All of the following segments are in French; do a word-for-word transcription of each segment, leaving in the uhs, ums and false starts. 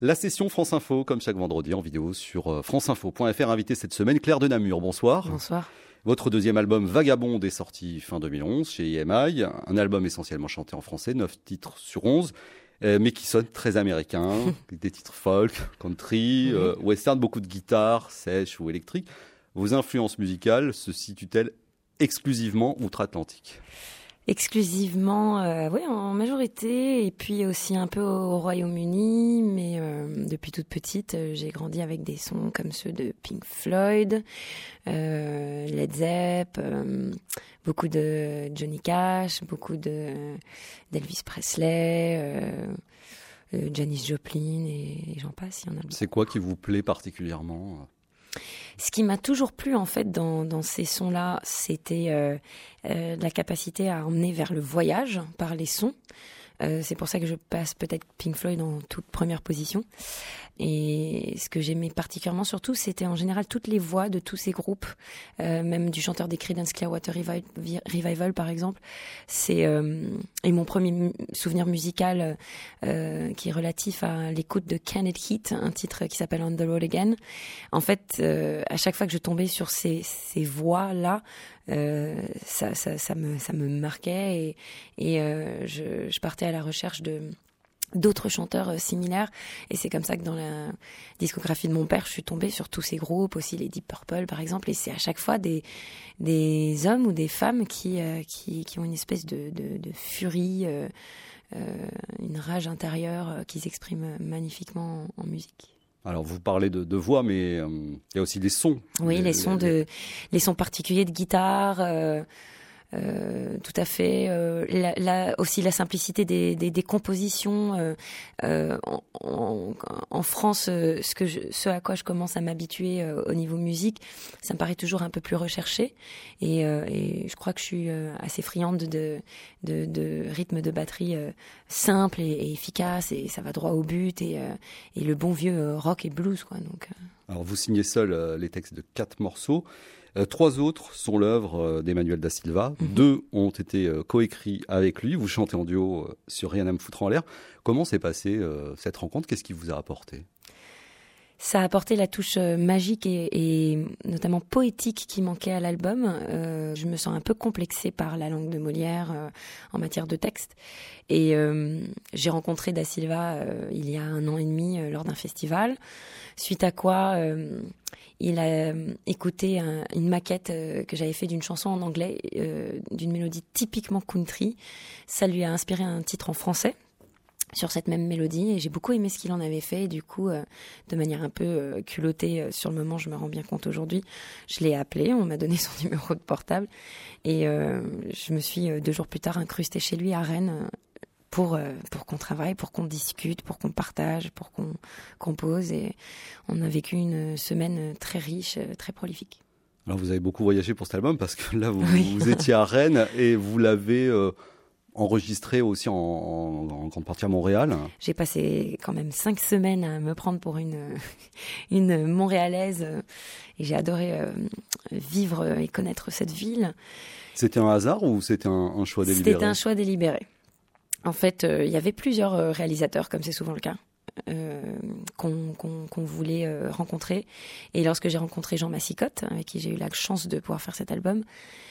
La session France Info, comme chaque vendredi, en vidéo sur franceinfo point f r. Invité cette semaine, Claire de Namur. Bonsoir. Bonsoir. Votre deuxième album, Vagabonde, est sorti fin deux mille onze chez I M I. Un album essentiellement chanté en français, neuf titres sur onze, euh, mais qui sonne très américain. Des titres folk, country, mmh. euh, western, beaucoup de guitare, sèche ou électrique. Vos influences musicales se situent-elles exclusivement outre-Atlantique ? Exclusivement, euh, oui, en majorité, et puis aussi un peu au Royaume-Uni, mais euh, depuis toute petite, euh, j'ai grandi avec des sons comme ceux de Pink Floyd, euh, Led Zepp, euh, beaucoup de Johnny Cash, beaucoup de d'Elvis Presley, euh, euh, Janis Joplin, et, et j'en passe, il y en a beaucoup. C'est quoi qui vous plaît particulièrement ? Ce qui m'a toujours plu en fait dans, dans ces sons-là, c'était euh, euh, la capacité à emmener vers le voyage par les sons. Euh, c'est pour ça que je passe peut-être Pink Floyd en toute première position. Et ce que j'aimais particulièrement surtout, c'était en général toutes les voix de tous ces groupes, euh, même du chanteur des Creedence Clearwater Revival, Revival par exemple. C'est euh, et mon premier mu- souvenir musical euh, qui est relatif à l'écoute de Can It Heat, un titre qui s'appelle On the Road Again. En fait, euh, à chaque fois que je tombais sur ces, ces voix-là, euh, ça, ça, ça me, ça me marquait et, et euh, je, je partais à la recherche de d'autres chanteurs similaires, et c'est comme ça que dans la discographie de mon père, je suis tombée sur tous ces groupes, aussi les Deep Purple par exemple, et c'est à chaque fois des des hommes ou des femmes qui euh, qui, qui ont une espèce de de, de furie, euh, euh, une rage intérieure euh, qu'ils expriment magnifiquement en, en musique. Alors vous parlez de, de voix, mais euh, il y a aussi des sons. Oui, les, les sons les... de les sons particuliers de guitare. Euh, Euh, tout à fait. Euh, la, la, aussi la simplicité des, des, des compositions. Euh, euh, en, en, en France, euh, ce, que je, ce à quoi je commence à m'habituer euh, au niveau musique, ça me paraît toujours un peu plus recherché. Et, euh, et je crois que je suis euh, assez friande de, de, de rythme de batterie euh, simple et, et efficace, et ça va droit au but, et, euh, et le bon vieux euh, rock et blues, quoi. Donc, euh... Alors vous signez seul euh, les textes de quatre morceaux. Euh, trois autres sont l'œuvre euh, d'Emmanuel Da Silva. Mmh. Deux ont été euh, coécrits avec lui. Vous chantez en duo euh, sur Rien à me foutre en l'air. Comment s'est passée euh, cette rencontre ? Qu'est-ce qui vous a apporté ? Ça a apporté la touche euh, magique et, et notamment poétique qui manquait à l'album. Euh, je me sens un peu complexée par la langue de Molière euh, en matière de texte. Et euh, j'ai rencontré Da Silva euh, il y a un an et demi euh, lors d'un festival, suite à quoi euh, il a euh, écouté un, une maquette euh, que j'avais fait d'une chanson en anglais, euh, d'une mélodie typiquement country. Ça lui a inspiré un titre en français sur cette même mélodie, et j'ai beaucoup aimé ce qu'il en avait fait, et du coup, euh, de manière un peu euh, culottée, euh, sur le moment, je me rends bien compte aujourd'hui, je l'ai appelé, on m'a donné son numéro de portable, et euh, je me suis, euh, deux jours plus tard, incrustée chez lui à Rennes, euh, pour, euh, pour qu'on travaille, pour qu'on discute, pour qu'on partage, pour qu'on compose, et on a vécu une semaine très riche, très prolifique. Alors vous avez beaucoup voyagé pour cet album, parce que là, vous, oui. vous étiez à Rennes, et vous l'avez... Euh... enregistré aussi en, en, en grande partie à Montréal. J'ai passé quand même cinq semaines à me prendre pour une, une Montréalaise, et j'ai adoré euh, vivre et connaître cette ville. C'était un hasard ou c'était un, un choix délibéré ? C'était un choix délibéré. En fait, euh, il y avait plusieurs euh, réalisateurs, comme c'est souvent le cas, euh, qu'on, qu'on, qu'on voulait euh, rencontrer. Et lorsque j'ai rencontré Jean Massicotte, avec qui j'ai eu la chance de pouvoir faire cet album,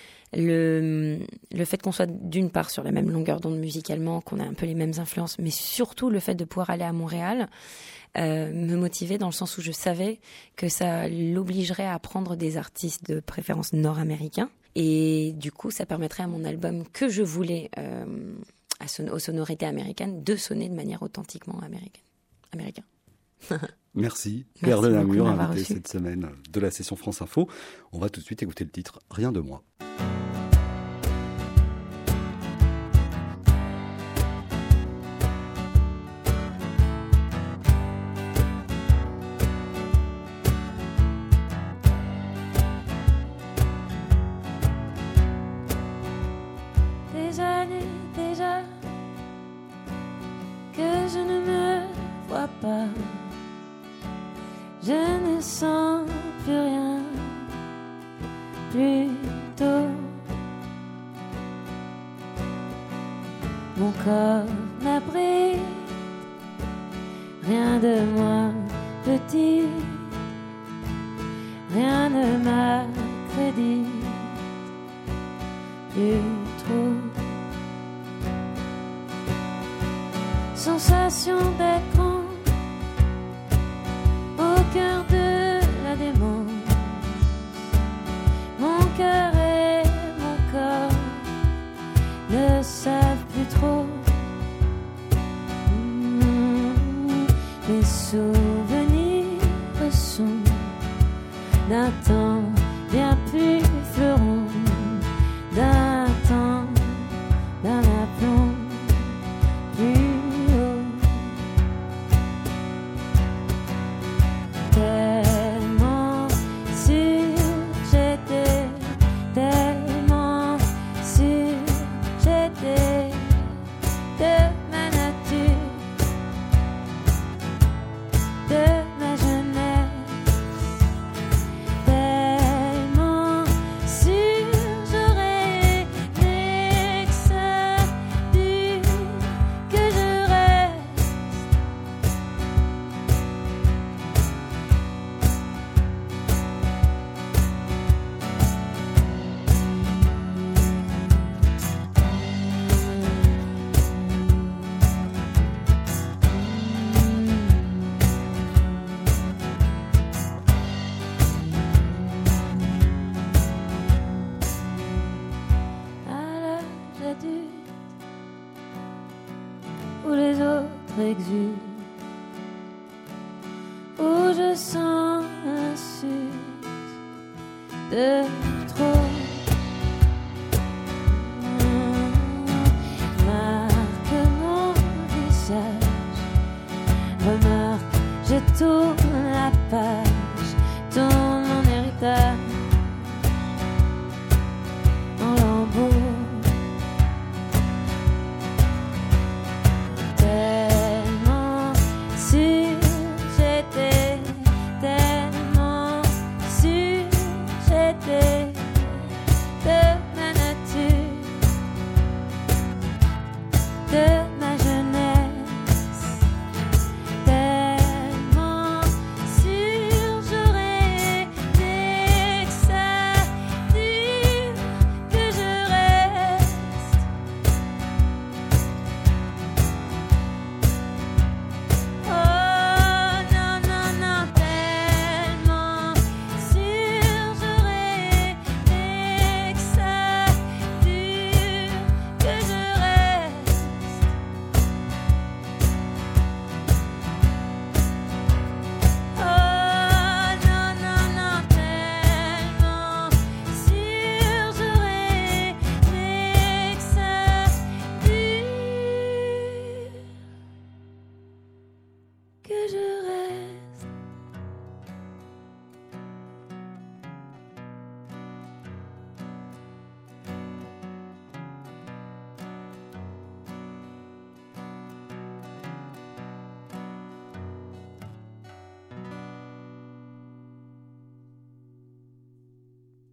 Le, le fait qu'on soit d'une part sur la même longueur d'onde musicalement, qu'on a un peu les mêmes influences, mais surtout le fait de pouvoir aller à Montréal euh, me motivait, dans le sens où je savais que ça l'obligerait à prendre des artistes de préférence nord-américains, et du coup ça permettrait à mon album que je voulais euh, à son, aux sonorités américaines de sonner de manière authentiquement américaine. Américain. Merci, Claire de Namur, invitée reçu. cette semaine de la session France Info. On va tout de suite écouter le titre « Rien de moi ». Des années déjà que je ne me vois pas. Je ne sens plus rien, plutôt mon corps n'abrite rien de moi petit, rien ne m'accrédite plus trop. Sensation d'écran au cœur de la démence. Mon cœur et mon corps ne savent plus trop. Mmh, mes souvenirs sont d'un temps bien plus fleurant, d'un temps, d'un aplomb plus haut. Tellement sûr j'étais, tellement sûr j'étais de ma nature, de ma jeunesse. Tellement sûr j'aurais aimé que ça dure, que je reste. À l'âge adulte, où les autres exultent, où je sens l'insulte de trop. Marque mon visage, remarque, je tourne la page.